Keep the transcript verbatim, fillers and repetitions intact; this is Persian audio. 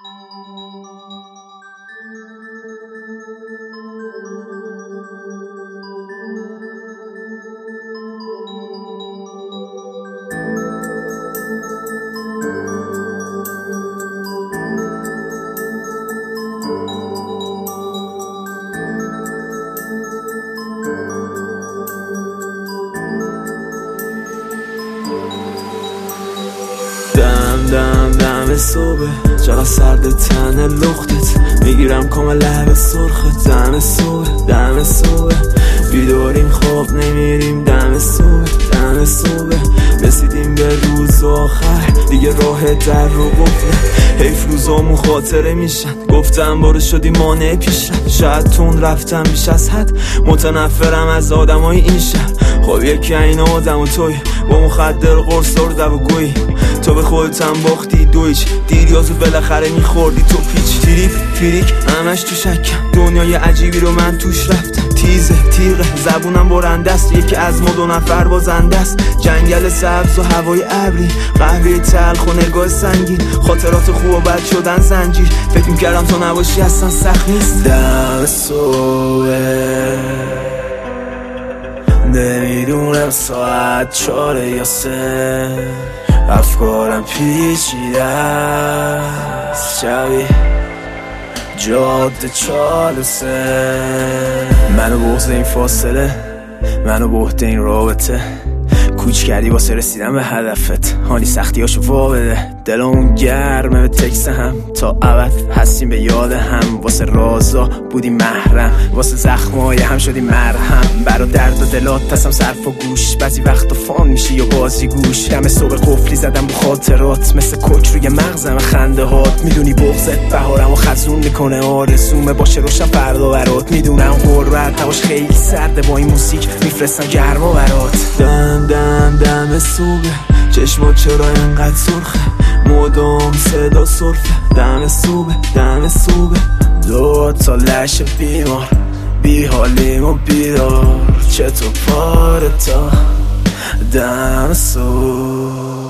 دم دم دم صبح چقدر سرد تن لختت، میگیرم کام لب سرخت. دم صبح دم صبح بیداریم خواب نمیریم. دم صبح دم صبح رسیدیم به روز آخر، دیگه راه در رو گفتم. حیف روزامون خاطره میشن، گفتم برو شدی مانع پیشم. شاید تون رفتم بیش از حد، متنفرم از آدمای این شهر. خب یکی این آدم و توی با مخدر قرص دو و گوی. تو به خودتم باختی دویچ، دیریازو بالاخره میخوردی تو پیچ. تریپ تریک همش تو شکم، دنیای عجیبی رو من توش رفتم. تیزه تیغه زبونم برنده است، یکی از ما دو نفر بازنده است. جنگل سبز و هوای ابری، قهوه تلخ و نگاه سنگین. خاطرات خوب و بد شدن زنجیر، فکر میکردم تو نباشی اصلا سخت نیست. دم صبح نمیدونم ساعت چاره یا سه، افکارم پیچیده است. شبیه جاده چهار سه، منو بغض این فاصله، منو بهت این رابطه. کوچ کردی واسه رسیدن به هدفت، هانی سختیاشو وا بده. دلمون گرمه به تکس هم، تا ابد هستیم به یاد هم. واسه رازا بودیم محرم، واسه زخمای هم شدیم مرهم. برا درد و دلات تسم صرف و گوش، بعضی وقتا فان میشی یا بازی گوش. دم صبح قفلی زدم با خاطرات، مثل کوچ روی مغزم خنده هات. میدونی بغضت بهارم و خزون میکنه، آرزومه باشه روشن فردا برات. میدونم غربت هواش خیلی سرده، با این موسیک میفرستم گرما برات. دم دم دم صبح چشما چرا اینقدر سرخه، مدام صدا سرفه. دم صبح دم صبح دو تا لش بیمار، بی حالیم و بیدار. چطور پاره تا دم صبح.